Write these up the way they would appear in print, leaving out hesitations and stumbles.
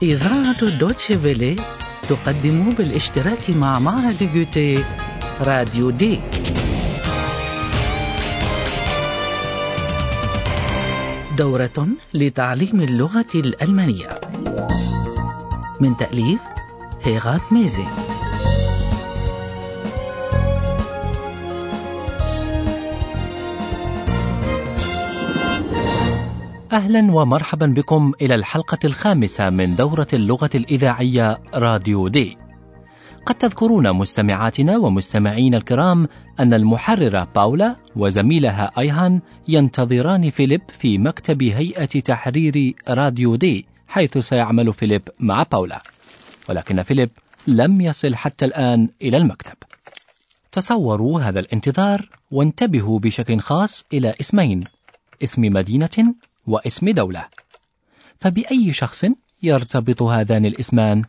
إذاعة دوتشي فيلي تقدم بالاشتراك مع معهد جوتيه راديو دي. دورة لتعليم اللغة الألمانية من تأليف هيغات ميزي. أهلا ومرحبا بكم إلى الحلقة الخامسة من دورة اللغة الإذاعية راديو دي. قد تذكرون مستمعاتنا ومستمعين الكرام أن المحررة باولا وزميلها أيهان ينتظران فيليب في مكتب هيئة تحرير راديو دي، حيث سيعمل فيليب مع باولا، ولكن فيليب لم يصل حتى الآن إلى المكتب. تصوروا هذا الانتظار وانتبهوا بشكل خاص إلى اسمين، اسم مدينة واسم دولة. فبأي شخص يرتبط هذان الاسمان؟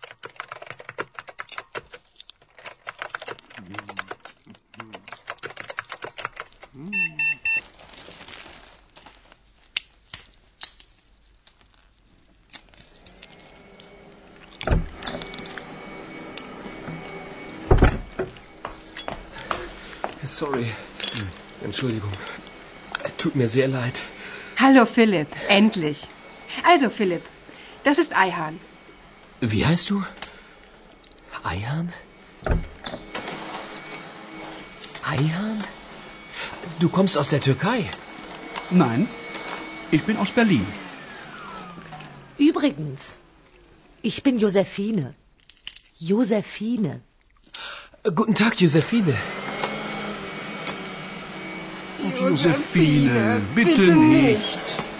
Sorry. Entschuldigung. Tut mir sehr leid. Hallo Philipp, endlich. Also Philipp, das ist Ayhan. Wie heißt du? Ayhan? Ayhan? Du kommst aus der Türkei? Nein, ich bin aus Berlin. Übrigens, ich bin Josephine. Josephine. Guten Tag, Josephine. Josephine, bitte nicht.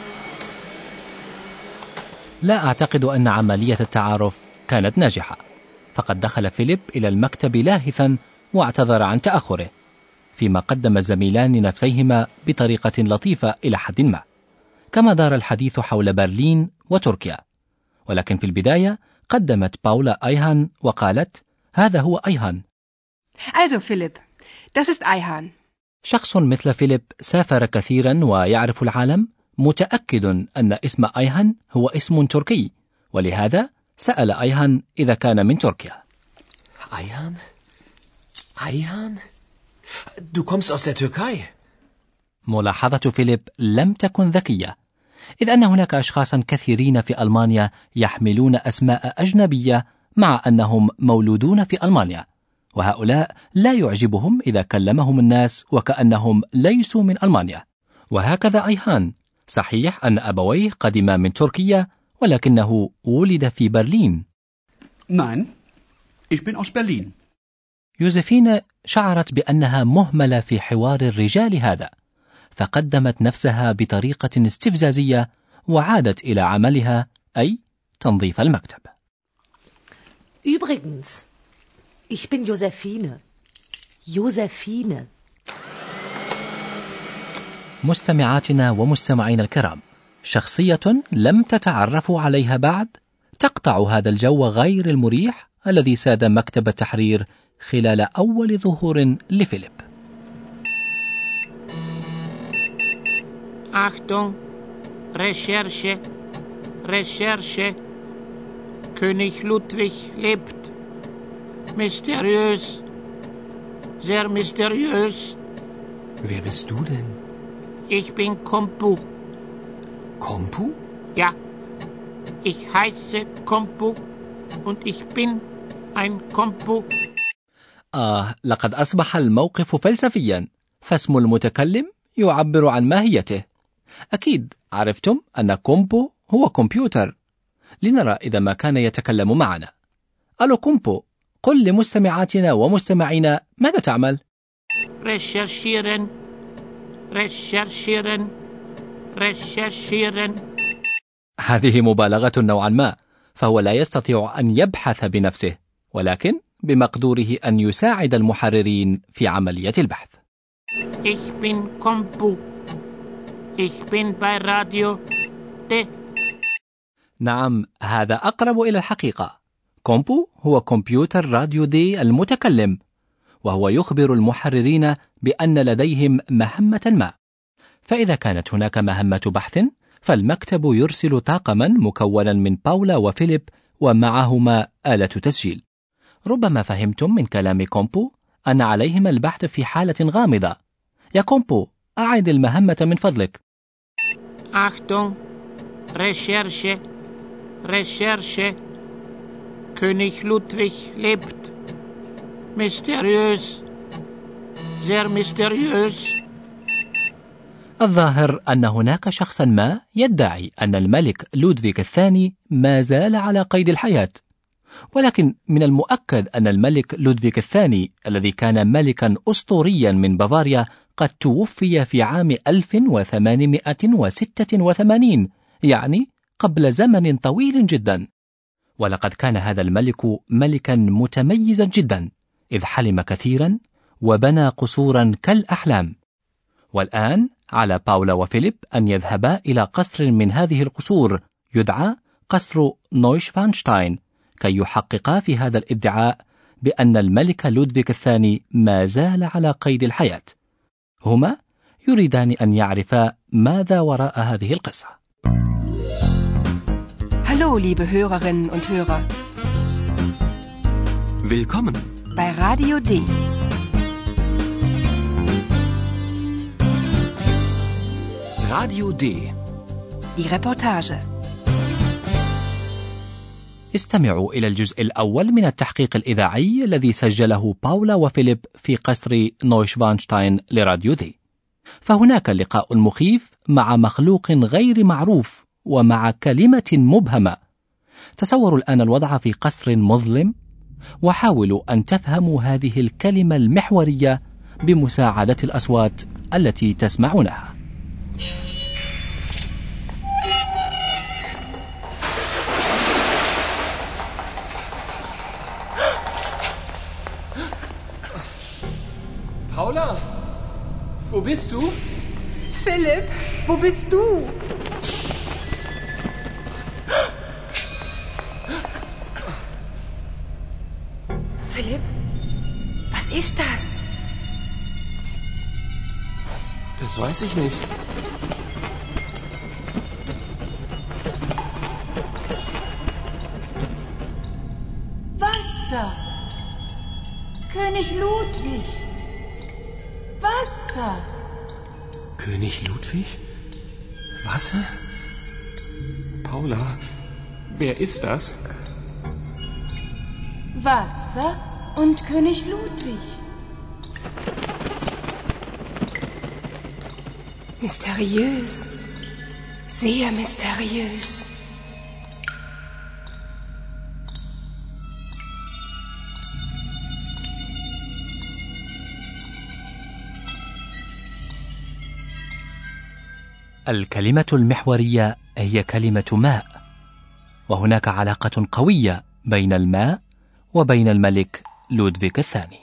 لا أعتقد أن عملية التعارف كانت ناجحة، فقد دخل فيليب إلى المكتب لاهثا واعتذر عن تأخره، فيما قدم الزميلان نفسيهما بطريقة لطيفة إلى حد ما، كما دار الحديث حول برلين وتركيا. ولكن في البداية قدمت باولا أيهان وقالت: هذا هو أيهان. Also Philipp, das ist Ayhan. شخص مثل فيليب سافر كثيرا ويعرف العالم متأكد أن اسم أيهان هو اسم تركي، ولهذا سأل أيهان إذا كان من تركيا. Ayhan? Ayhan? Du kommst aus der Türkei? ملاحظة فيليب لم تكن ذكية، إذ أن هناك أشخاصا كثيرين في ألمانيا يحملون أسماء أجنبية مع أنهم مولودون في ألمانيا، وهؤلاء لا يعجبهم إذا كلمهم الناس وكأنهم ليسوا من ألمانيا. وهكذا أيهان، صحيح أن أبويه قدما من تركيا، ولكنه ولد في برلين. Nein, ich bin aus Berlin. يوزفين شعرت بأنها مهملة في حوار الرجال هذا، فقدمت نفسها بطريقة استفزازية وعادت إلى عملها، أي تنظيف المكتب. Übrigens, ich bin Josephine. Josephine. مستمعاتنا ومستمعين الكرام، شخصية لم تتعرفوا عليها بعد تقطع هذا الجو غير المريح الذي ساد مكتب التحرير خلال أول ظهور لفيليب. Achtung, Recherche, Recherche. König Ludwig lebt. Mysteriös, sehr mysteriös. Wer bist du denn? Ich bin Kompu. Kompu? Ja, ich heiße Kompu und ich bin ein Kompu. لقد أصبح الموقف فلسفيا، فاسم المتكلم يعبر عن ماهيته. أكيد عرفتم أن كومبو هو كمبيوتر. لنرى إذا ما كان يتكلم معنا. ألو كومبو، قل لمستمعاتنا ومستمعينا ماذا تعمل؟ Recherchieren, recherchieren, recherchieren. هذه مبالغة نوعا ما، فهو لا يستطيع أن يبحث بنفسه، ولكن بمقدوره أن يساعد المحررين في عملية البحث. Ich bin Kompu. Ich bin bei Radio D. نعم، هذا أقرب إلى الحقيقة. كومبو هو كمبيوتر راديو دي المتكلم، وهو يخبر المحررين بأن لديهم مهمة ما. فإذا كانت هناك مهمة بحث فالمكتب يرسل طاقما مكونا من باولا وفيليب ومعهما آلة تسجيل. ربما فهمتم من كلام كومبو أن عليهما البحث في حالة غامضة. يا كومبو، أعد المهمة من فضلك. Achtung, Recherche, Recherche. König Ludwig lebt. Mysteriös, sehr mysteriös. الظاهر أن هناك شخصا ما يدعي أن الملك لودفيك الثاني ما زال على قيد الحياة، ولكن من المؤكد أن الملك لودفيك الثاني الذي كان ملكا أسطوريا من بافاريا قد توفي في عام 1886، يعني قبل زمن طويل جدا. ولقد كان هذا الملك ملكا متميزا جدا، إذ حلم كثيرا وبنى قصورا كالأحلام. والآن على باولا وفيليب أن يذهبا إلى قصر من هذه القصور يدعى قصر نويشفانشتاين كي يحققا في هذا الادعاء بأن الملك لودفيك الثاني ما زال على قيد الحياة. هما يريدان أن يعرفا ماذا وراء هذه القصة. Hallo, liebe Hörerinnen und Hörer. Willkommen Bei Radio D. Radio D. Die Reportage. استمعوا إلى الجزء الأول من التحقيق الإذاعي الذي سجله باولا وفيليب في قصر نويشفانشتاين لراديو دي. فهناك لقاء مخيف مع مخلوق غير معروف ومع كلمة مبهمة. تصوروا الآن الوضع في قصر مظلم وحاولوا أن تفهموا هذه الكلمة المحورية بمساعدة الأصوات التي تسمعونها. Paula, wo bist du? Philipp, wo bist du? Philipp, was ist das? Das weiß ich nicht. Wasser. König Ludwig. Wasser. König Ludwig? Wasser? Paula, wer ist das? Wasser und König Ludwig. Mysteriös. Sehr mysteriös. الكلمة المحورية هي كلمة ماء، وهناك علاقة قوية بين الماء وبين الملك لودفيك الثاني.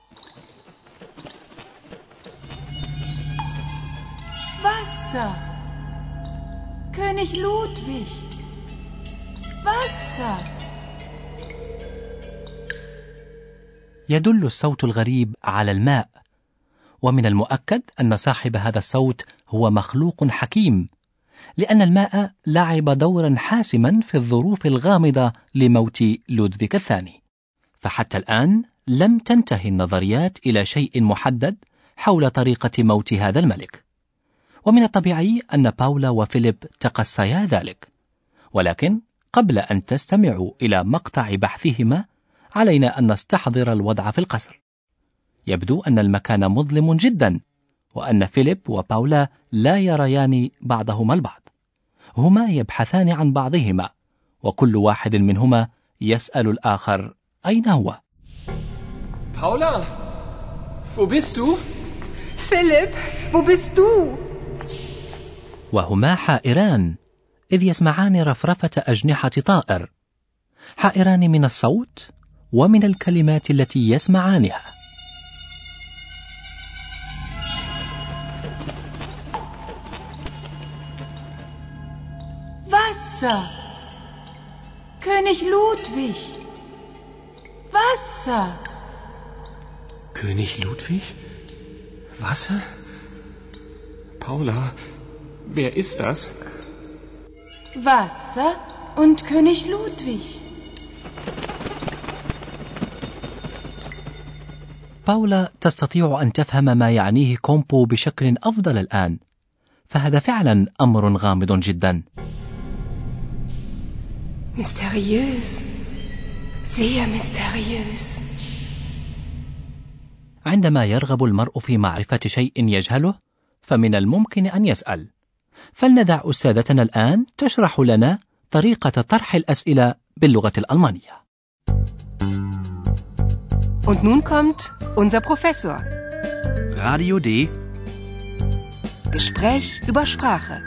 Wasser. König Ludwig. Wasser. يدل الصوت الغريب على الماء، ومن المؤكد أن صاحب هذا الصوت هو مخلوق حكيم، لأن الماء لعب دورا حاسما في الظروف الغامضة لموت لودفيك الثاني. فحتى الآن لم تنتهي النظريات إلى شيء محدد حول طريقة موت هذا الملك، ومن الطبيعي أن باولا وفيليب تقصيا ذلك. ولكن قبل أن تستمعوا إلى مقطع بحثهما علينا أن نستحضر الوضع في القصر. يبدو أن المكان مظلم جدا، وأن فيليب وباولا لا يريان بعضهما البعض. هما يبحثان عن بعضهما، وكل واحد منهما يسأل الآخر أين هو. Paula, wo bist du? Philipp, wo bist du? وهما حائران، إذ يسمعان رفرفة أجنحة طائر، حائران من الصوت ومن الكلمات التي يسمعانها. Wasser. König Ludwig. Wasser. König Ludwig? Wasser? Paula, wer ist das? Wasser und König Ludwig. باولا تستطيع أن تفهم ما يعنيه كومبو بشكل أفضل الآن، فهذا فعلا أمر غامض جدا. Mysteriös. Sehr mysteriös. عندما يرغب المرء في معرفة شيء يجهله فمن الممكن أن يسأل. فلندع أستاذتنا الآن تشرح لنا طريقة طرح الأسئلة باللغة الألمانية. Und nun kommt unser Professor. Radio D. Gespräch über Sprache.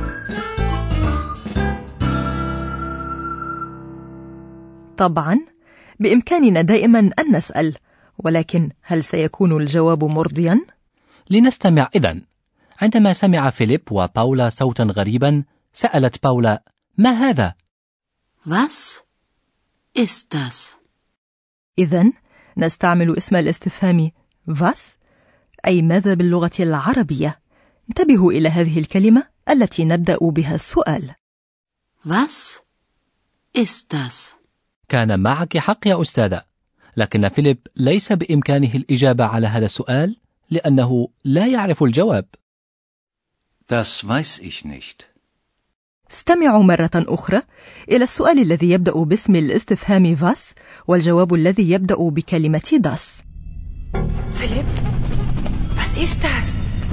طبعا بإمكاننا دائما أن نسأل، ولكن هل سيكون الجواب مرضيا؟ لنستمع إذن. عندما سمع فيليب وباولا صوتا غريبا سألت باولا: ما هذا؟ Was ist das؟ إذن نستعمل اسم الاستفهام was أي ماذا باللغة العربية. انتبهوا إلى هذه الكلمة التي نبدأ بها السؤال. Was ist das؟ كان معك حق يا أستاذة، لكن فيليب ليس بإمكانه الإجابة على هذا السؤال لأنه لا يعرف الجواب. Das weiß ich nicht. استمعوا مرة أخرى إلى السؤال الذي يبدأ باسم الاستفهام was والجواب الذي يبدأ بكلمة das. Philipp, was ist das?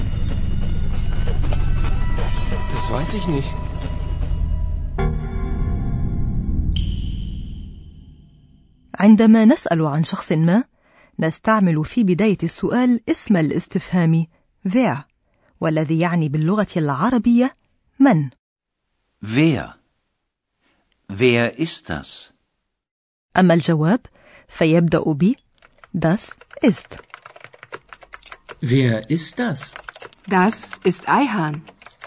Das weiß ich nicht. عندما نسأل عن شخص ما نستعمل في بداية السؤال اسم الاستفهام wer والذي يعني باللغة العربية من. Wer? Wer ist das؟ أما الجواب فيبدأ ب das ist. Wer ist das؟ Das ist Ayhan.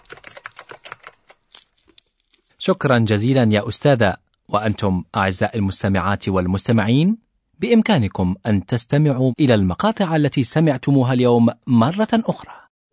شكرا جزيلا يا أستاذة. وأنتم أعزائي المستمعات والمستمعين بإمكانكم أن تستمعوا إلى المقاطع التي سمعتموها اليوم مرة أخرى.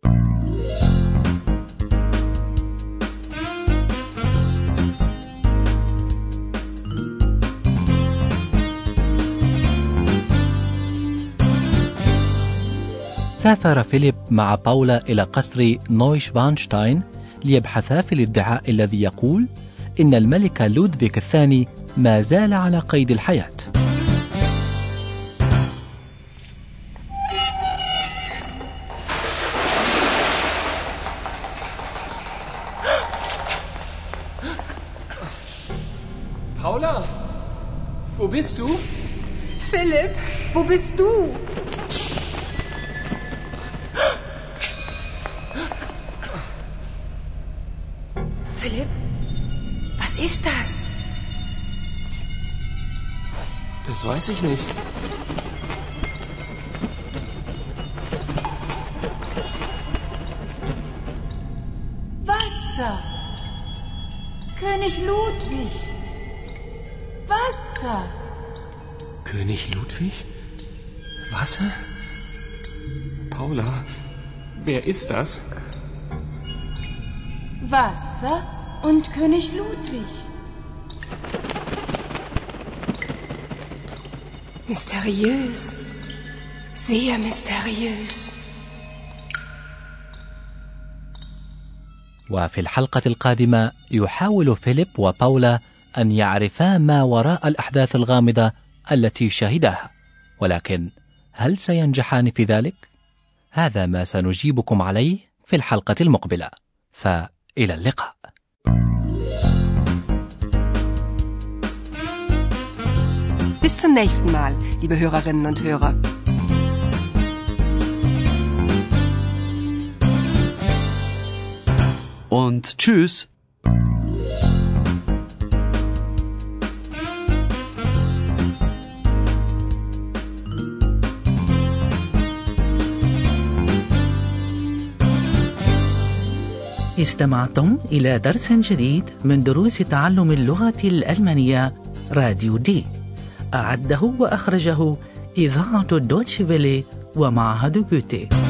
سافر فيليب مع باولا إلى قصر نويشفانشتاين ليبحثا في الادعاء الذي يقول إن الملك لودفيغ الثاني ما زال على قيد الحياة. Paula, wo bist du? Philipp, wo bist du? Philipp, was ist das? Das weiß ich nicht. Wasser. König Ludwig. Wasser. König Ludwig? Wasser? Paula, wer ist das? Wasser und König Ludwig. Mysteriös. Sehr mysteriös. وفي الحلقة القادمة يحاول فيليب وباولا أن يعرفا ما وراء الأحداث الغامضة التي شهدها، ولكن هل سينجحان في ذلك؟ هذا ما سنجيبكم عليه في الحلقة المقبلة، فإلى اللقاء. Bis zum nächsten Mal, liebe Hörerinnen und Hörer. Und tschüss. استمعتم إلى درس جديد من دروس تعلم اللغة الألمانية راديو دي. أعده وأخرجه إذاعة دوتشي فيلي ومعهد جوتي.